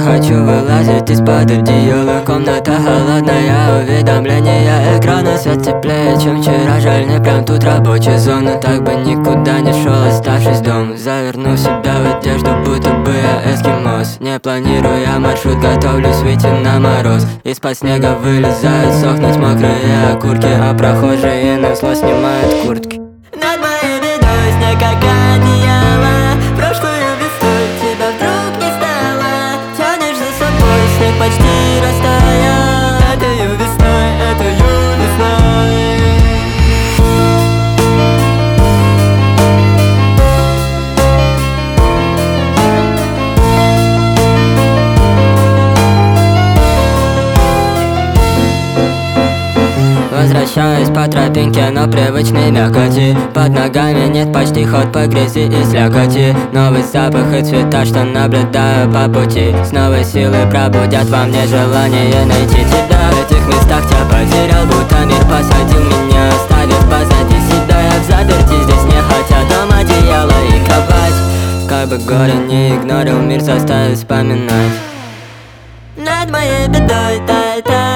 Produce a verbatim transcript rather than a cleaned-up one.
хочу вылазить из-под одеяла. Комната холодная, уведомления экрана. Свет теплее, чем вчера, жаль, не прям тут рабочая зона. Так бы никуда не шел, оставшись дома. Заверну себя в одежду, будто бы я эскимос. Не планируя маршрут, готовлюсь выйти на мороз. Из-под снега вылезают сохнуть мокрые окурки, а прохожие на зло снимают куртки. Над моей бедой снег как одеяло. Прошлую весной тебя вдруг не стало. Тянешь за собой, снег почти растаял. Этою весной, этою весной. Возвращаюсь по тропинке, но привычной мякоти. Под ногами нет почти ход по грязи и слякоти. Новый запах и цвета, что наблюдаю по пути. С новой силой пробудят во мне желание найти тебя. В этих местах тебя потерял, будто мир посадил меня, оставив позади себя. Я в заперти здесь, не хотя дом, одеяло и кровать. Как бы горе не игнорил, мир заставит вспоминать. Над моей бедой тает.